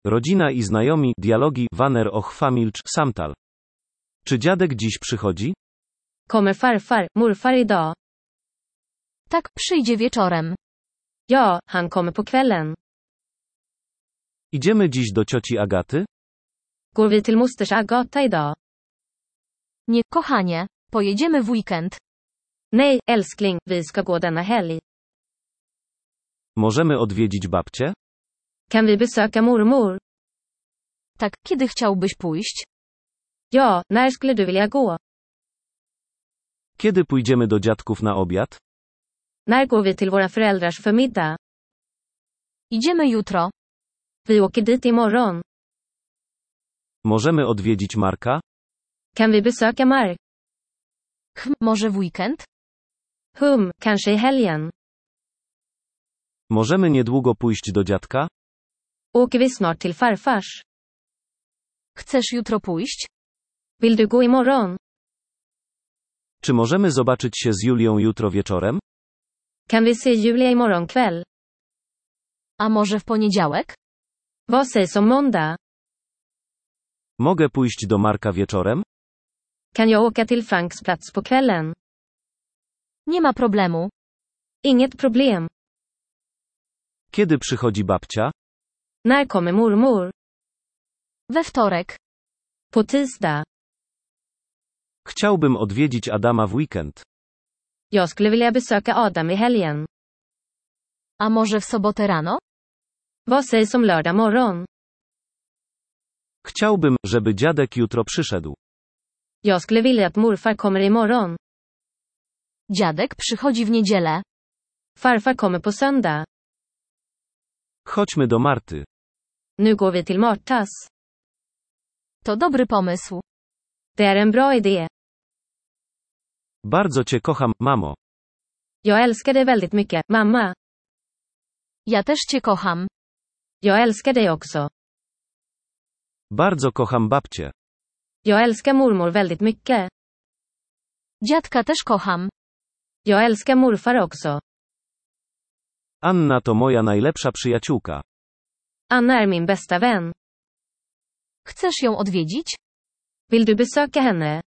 Rodzina i znajomi, dialogi, Vanner och familj, samtal. Czy dziadek dziś przychodzi? Kommer farfar, morfar idag? Tak, przyjdzie wieczorem. Ja, han kommer på kvällen. Idziemy dziś do cioci Agaty? Går vi till mosters Agata idag? Nie, kochanie. Pojedziemy w weekend. Nej, älskling, vi ska gå denna helg. Możemy odwiedzić babcię? Kan vi besöka mormor? Tak, kiedy chciałbyś pójść? Ja, när skulle du vilja gå? Kiedy pójdziemy do dziadków na obiad? När går vi till våra föräldrars för middag? Idziemy jutro. Vi åker dit imorgon. Możemy odwiedzić Marka? Kan vi besöka Mark? Może w weekend? Kanske i helgen. Możemy niedługo pójść do dziadka? Åker vi snart till farfars? Chcesz jutro pójść? Vill du gå imorgon? Czy możemy zobaczyć się z Julią jutro wieczorem? Kan vi se Julia imorgon kväll? A może w poniedziałek? Vad sägs om måndag? Mogę pójść do Marka wieczorem? Kan jag åka till Franks plats på kvällen? Nie ma problemu. Inget problem. Kiedy przychodzi babcia? När kommer mormor? We wtorek. På tisdag. Chciałbym odwiedzić Adama w weekend. Jag skulle vilja besöka Adam i helgen. A może w sobotę rano? Vad sägs om lördag morgon? Chciałbym, żeby dziadek jutro przyszedł. Jag skulle vilja att morfar kommer imorgon. Dziadek przychodzi w niedzielę. Farfar kommer på söndag. Chodźmy do Marty. Nu går vi till Martas. To dobry pomysł. Det är en bra idé. Bardzo cię kocham, mamo. Jag älskar dig väldigt mycket, mamma. Ja też cię kocham. Jag älskar dig också. Bardzo kocham babcię. Jag älskar mormor väldigt mycket. Dziadka też kocham. Jag älskar morfar också. Anna to moja najlepsza przyjaciółka. Anna är min bästa vän. Chcesz ją odwiedzić? Vill du besöka henne?